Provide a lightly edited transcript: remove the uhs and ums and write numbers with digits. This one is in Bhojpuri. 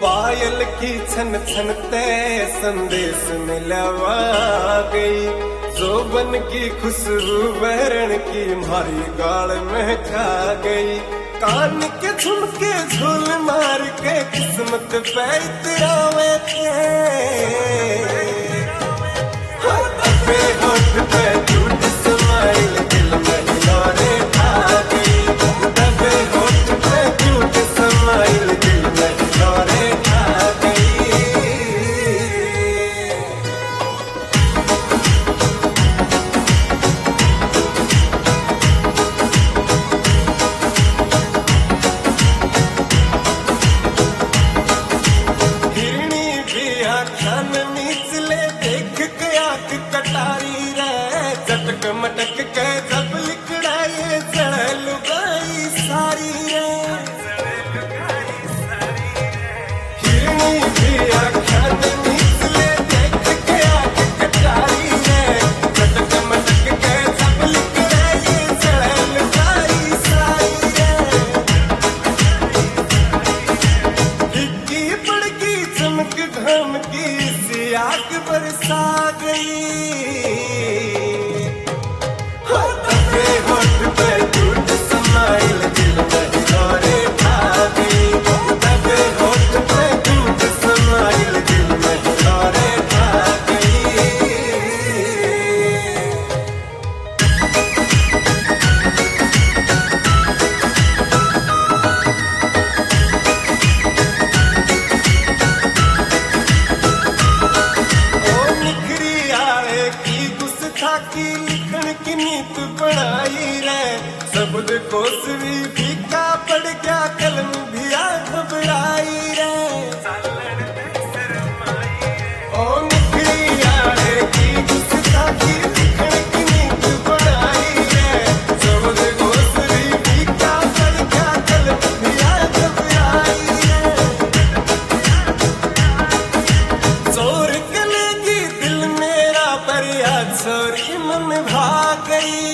पायल की छन छनते संदेश मिलवा गई, जोबन की खुशबू बहरण की मारी गाल में खा गई। कान के झुमके झूल मार के किस्मत पे इतरावे थे, दबे होठ पे झूठ स्माइल दिल में हिलोरे खा गई, दबे होठ पे झूठ स्माइल दिल में हिलोरे खा गई। देख के आंख कटारी रे, चटक मटक के जब लिकड़ाए चढ़ लुगाई सारी रे। हिरनी भी आख्यान निचले देख के आंख कटारी रे, चटक मटक के जब लिकड़ाए चढ़ लुगाई सारी रे। इक्की पड़की चमक धमकी सी आग बरसा गई, दबे होठ पे झूठ स्माइल दिल में हिलोरे खा गई, दबे होठ पे झूठ स्माइल दिल में हिलोरे खा गई। की लिखण की नीत बनाई रे, शब्द कोश भी फीका पड़ गया, कलम भी आ घबराई रे। ओ निखरी आए की गुस्ताखी लिखण की नीत बनाई रे, शब्द कोश भी फीका पड़ गया, कलम भी आ घबराई रे। चोर कलेगी दिल मेरा पर या छोरी मन भाग गई,